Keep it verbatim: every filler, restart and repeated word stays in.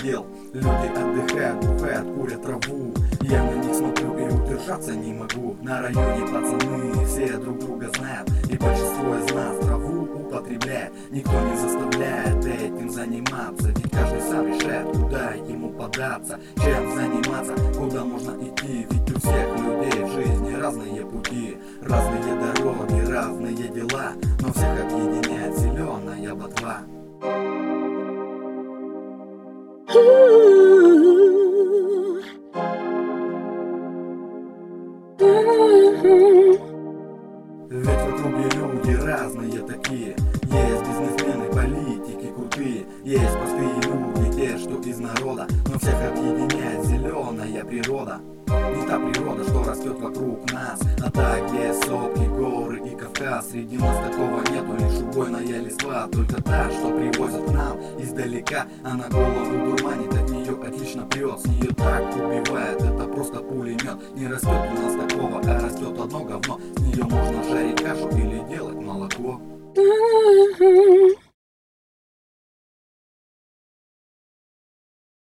дел. Люди отдыхают, бухают, курят траву. Я на них смотрю и удержаться не могу. На районе пацаны все друг друга знают, и большинство из нас траву употребляет. Никто не заставляет этим заниматься, ведь каждый сам решает, куда ему податься, чем заниматься, куда можно идти. Ведь у всех людей в жизни разные пути, разные дороги, разные дела, но всех объединяет зеленая ботва. Ведь в округе люди разные такие. Есть бизнесмены, политики крутые, есть простые люди, те, что из народа, но всех объединяет зеленая природа. Не та природа, что растет вокруг нас, а та, где сопки, горы и Кавказ. Среди нас такого нету, лишь убойная листва, только та, что привозят к нам издалека. А на голову дурманит, от нее отлично прет, с нее так убивает, это просто пулемет. Не растет у нас такого, а растет одно говно, с нее можно жарить кашу или делать молоко.